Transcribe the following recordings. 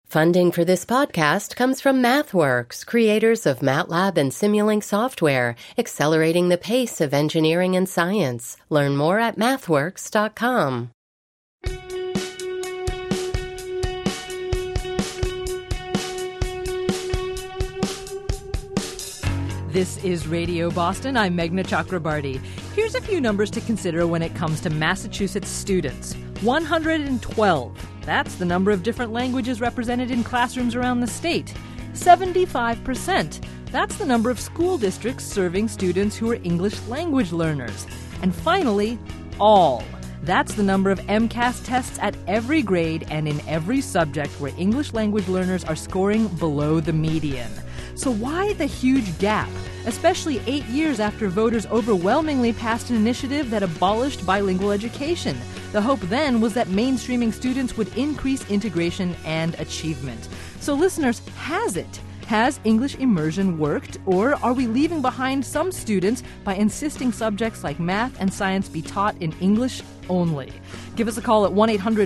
Funding for this podcast comes from MathWorks, creators of MATLAB and Simulink software, accelerating the pace of engineering and science. Learn more at mathworks.com. This is Radio Boston. I'm Meghna Chakrabarty. Here's a few numbers to consider when it comes to Massachusetts students. 112. That's the number of different languages represented in classrooms around the state. 75%. That's the number of school districts serving students who are English language learners. And finally, all. That's the number of MCAS tests at every grade and in every subject where English language learners are scoring below the median. So why the huge gap, especially 8 years after voters overwhelmingly passed an initiative that abolished bilingual education? The hope then was that mainstreaming students would increase integration and achievement. So listeners, has English immersion worked, or are we leaving behind some students by insisting subjects like math and science be taught in English only? Give us a call at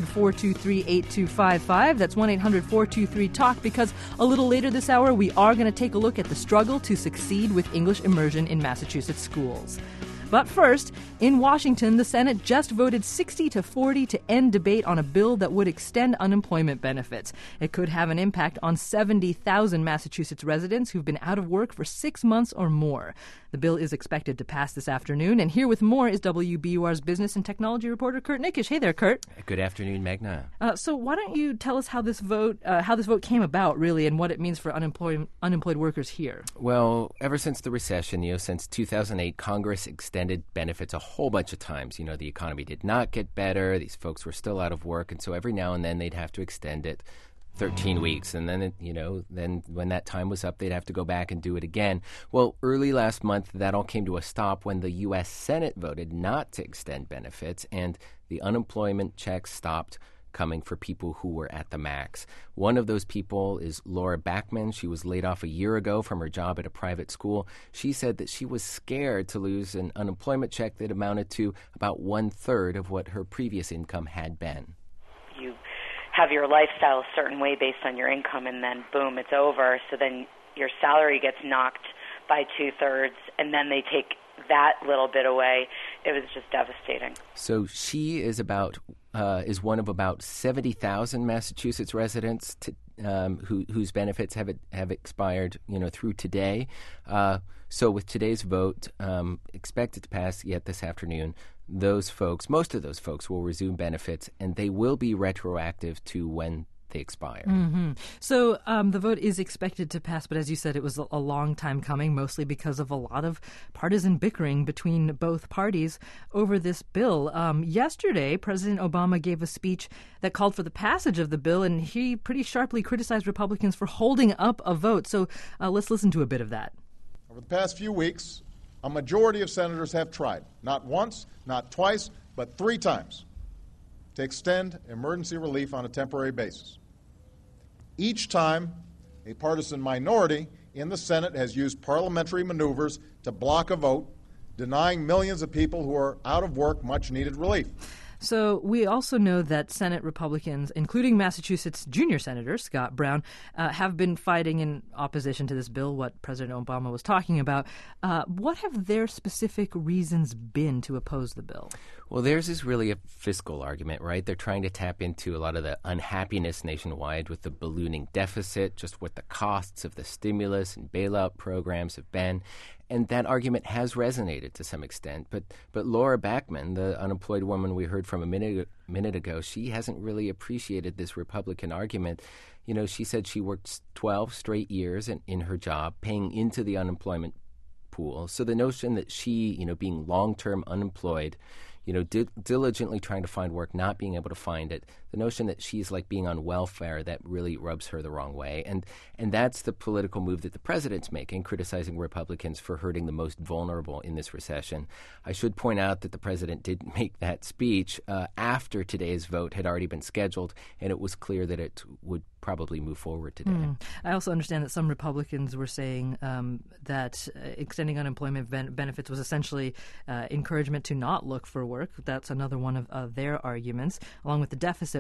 1-800-423-8255. That's 1-800-423-TALK, because a little later this hour, we are going to take a look at the struggle to succeed with English immersion in Massachusetts schools. But first, in Washington, the Senate just voted 60-40 to end debate on a bill that would extend unemployment benefits. It could have an impact on 70,000 Massachusetts residents who've been out of work for 6 months or more. The bill is expected to pass this afternoon, and here with more is WBUR's business and technology reporter Kurt Nickish. Hey there, Kurt. Good afternoon, Meghna. So why don't you tell us how this vote came about, really, and what it means for unemployed workers here? Well, ever since the recession, since 2008, Congress extended benefits a whole bunch of times. The economy did not get better. These folks were still out of work, and so every now and then they'd have to extend it 13 weeks, and then, then when that time was up, they'd have to go back and do it again. Well, early last month, that all came to a stop when the U.S. Senate voted not to extend benefits, and the unemployment checks stopped coming for people who were at the max. One of those people is Laura Backman. She was laid off a year ago from her job at a private school. She said that she was scared to lose an unemployment check that amounted to about 1/3 of what her previous income had been. You have your lifestyle a certain way based on your income, and then boom, it's over. So then your salary gets knocked by 2/3, and then they take that little bit away. It was just devastating. So she is one of about 70,000 Massachusetts residents whose benefits have expired, through today. So with today's vote expected to pass yet this afternoon, most of those folks will resume benefits, and they will be retroactive to when they expire. Mm-hmm. So the vote is expected to pass, but as you said, it was a long time coming, mostly because of a lot of partisan bickering between both parties over this bill. Yesterday, President Obama gave a speech that called for the passage of the bill, and he pretty sharply criticized Republicans for holding up a vote. So let's listen to a bit of that. Over the past few weeks, a majority of senators have tried, not once, not twice, but 3 times, to extend emergency relief on a temporary basis. Each time, a partisan minority in the Senate has used parliamentary maneuvers to block a vote, denying millions of people who are out of work much-needed relief. So we also know that Senate Republicans, including Massachusetts junior Senator Scott Brown, have been fighting in opposition to this bill, what President Obama was talking about. What have their specific reasons been to oppose the bill? Well, theirs is really a fiscal argument, right? They're trying to tap into a lot of the unhappiness nationwide with the ballooning deficit, just what the costs of the stimulus and bailout programs have been. And that argument has resonated to some extent. But Laura Backman, the unemployed woman we heard from a minute ago, she hasn't really appreciated this Republican argument. She said she worked 12 straight years in her job, paying into the unemployment pool. So the notion that she, being long-term unemployed, diligently trying to find work, not being able to find it, the notion that she's like being on welfare, that really rubs her the wrong way. And that's the political move that the president's making, criticizing Republicans for hurting the most vulnerable in this recession. I should point out that the president did make that speech after today's vote had already been scheduled, and it was clear that it would probably move forward today. I also understand that some Republicans were saying that extending unemployment benefits was essentially encouragement to not look for work. That's another one of their arguments. Along with the deficit,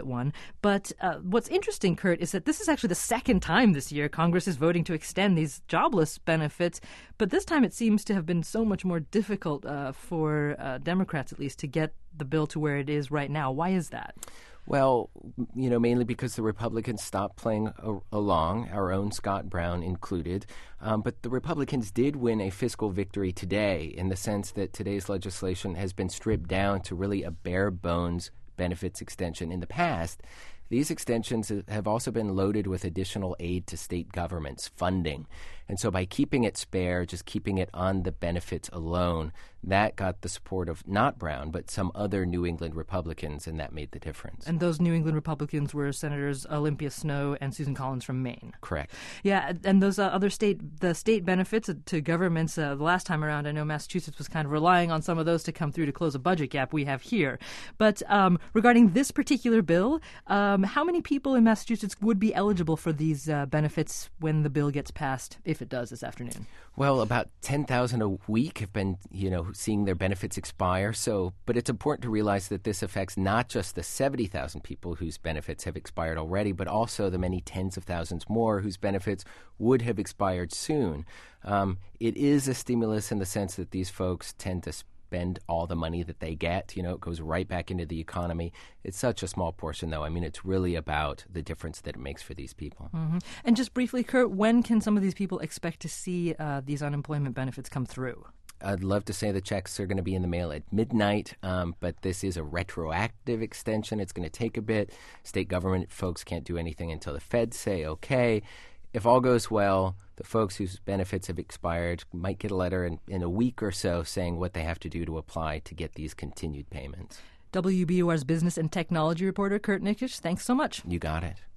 benefit one. But what's interesting, Kurt, is that this is actually the second time this year Congress is voting to extend these jobless benefits. But this time it seems to have been so much more difficult for Democrats, at least, to get the bill to where it is right now. Why is that? Well, mainly because the Republicans stopped playing along, our own Scott Brown included. But the Republicans did win a fiscal victory today in the sense that today's legislation has been stripped down to really a bare bones benefits extension. In the past, these extensions have also been loaded with additional aid to state governments, funding. And so by keeping it spare, just keeping it on the benefits alone, that got the support of not Brown, but some other New England Republicans, and that made the difference. And those New England Republicans were Senators Olympia Snowe and Susan Collins from Maine. Correct. Yeah, and those other state benefits to governments, the last time around, I know Massachusetts was kind of relying on some of those to come through to close a budget gap we have here. But regarding this particular bill, how many people in Massachusetts would be eligible for these benefits when the bill gets passed, if it does this afternoon? Well, about 10,000 a week have been, seeing their benefits expire. But it's important to realize that this affects not just the 70,000 people whose benefits have expired already, but also the many tens of thousands more whose benefits would have expired soon. It is a stimulus in the sense that these folks tend to spend all the money that they get. It goes right back into the economy. It's such a small portion, though. I mean, it's really about the difference that it makes for these people. Mm-hmm. And just briefly, Kurt, when can some of these people expect to see these unemployment benefits come through? I'd love to say the checks are going to be in the mail at midnight, but this is a retroactive extension. It's going to take a bit. State government folks can't do anything until the feds say okay. If all goes well, the folks whose benefits have expired might get a letter in a week or so saying what they have to do to apply to get these continued payments. WBUR's business and technology reporter Kurt Nikisch, thanks so much. You got it.